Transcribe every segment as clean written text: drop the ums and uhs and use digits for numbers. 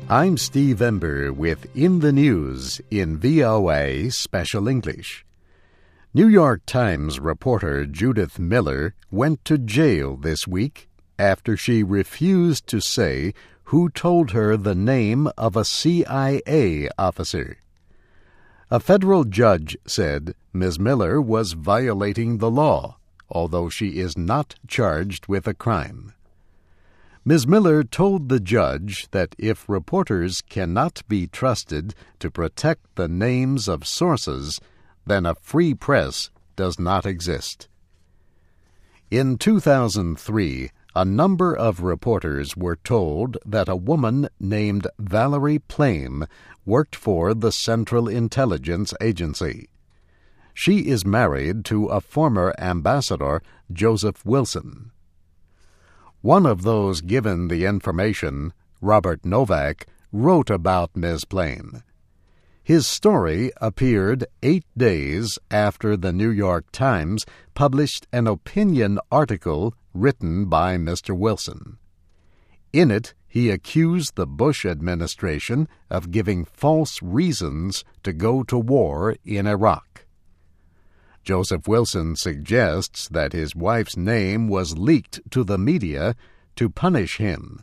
I'm Steve Ember with In the News in VOA Special English. New York Times reporter Judith Miller went to jail this week after she refused to say who told her the name of a CIA officer. A federal judge said Ms. Miller was violating the law, although she is not charged with a crime. Ms. Miller told the judge that if reporters cannot be trusted to protect the names of sources, then a free press does not exist. In 2003, a number of reporters were told that a woman named Valerie Plame worked for the Central Intelligence Agency. She is married to a former ambassador, Joseph Wilson. One of those given the information, Robert Novak, wrote about Ms. Plame. His story appeared 8 days after the New York Times published an opinion article written by Mr. Wilson. In it, he accused the Bush administration of giving false reasons to go to war in Iraq. Joseph Wilson suggests that his wife's name was leaked to the media to punish him.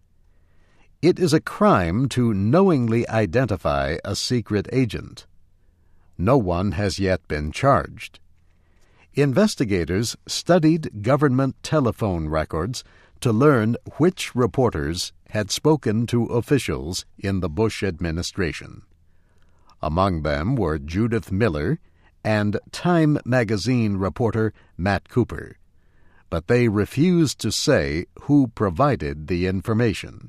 It is a crime to knowingly identify a secret agent. No one has yet been charged. Investigators studied government telephone records to learn which reporters had spoken to officials in the Bush administration. Among them were Judith Miller and Time magazine reporter Matt Cooper, but they refused to say who provided the information.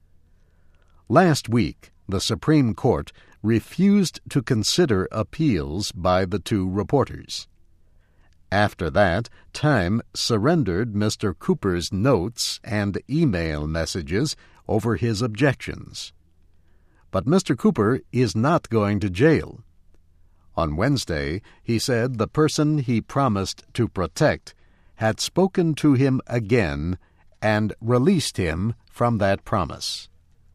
Last week, the Supreme Court refused to consider appeals by the two reporters. After that, Time surrendered Mr. Cooper's notes and email messages over his objections. But Mr. Cooper is not going to jail. On Wednesday, he said the person he promised to protect had spoken to him again and released him from that promise.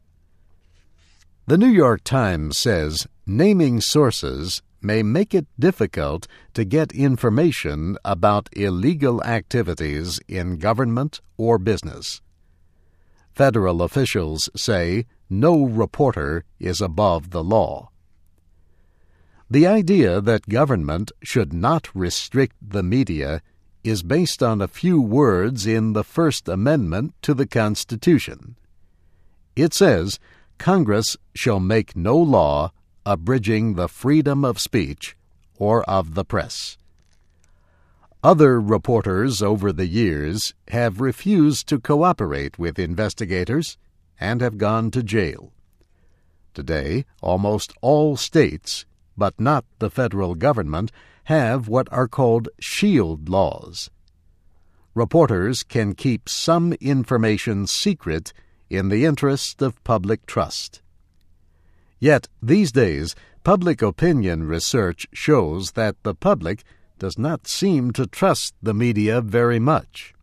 The New York Times says naming sources may make it difficult to get information about illegal activities in government or business. Federal officials say no reporter is above the law. The idea that government should not restrict the media is based on a few words in the First Amendment to the Constitution. It says, Congress shall make no law abridging the freedom of speech or of the press. Other reporters over the years have refused to cooperate with investigators and have gone to jail. Today, almost all states, but not the federal government, have what are called shield laws. Reporters can keep some information secret in the interest of public trust. Yet, these days, public opinion research shows that the public does not seem to trust the media very much.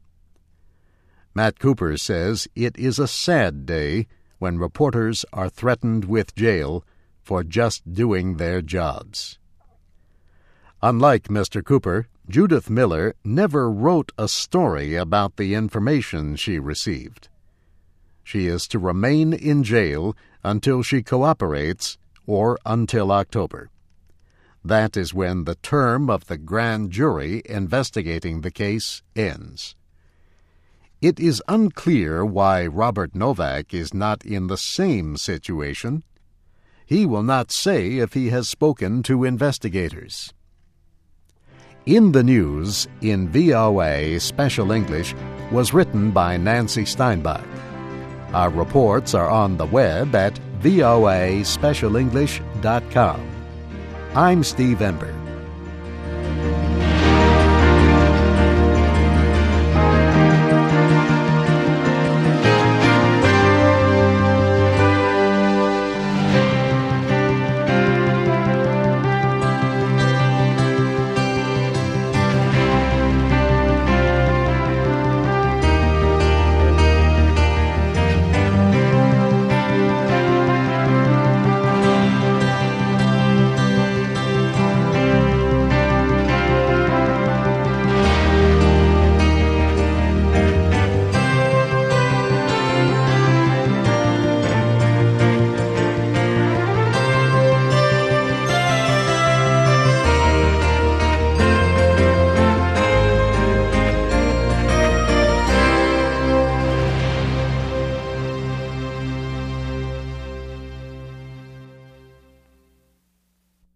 Matt Cooper says it is a sad day when reporters are threatened with jail for just doing their jobs. Unlike Mr. Cooper, Judith Miller never wrote a story about the information she received. She is to remain in jail until she cooperates or until October. That is when the term of the grand jury investigating the case ends. It is unclear why Robert Novak is not in the same situation. He will not say if he has spoken to investigators. In the News in VOA Special English was written by Nancy Steinbach. Our reports are on the web at voaspecialenglish.com. I'm Steve Ember.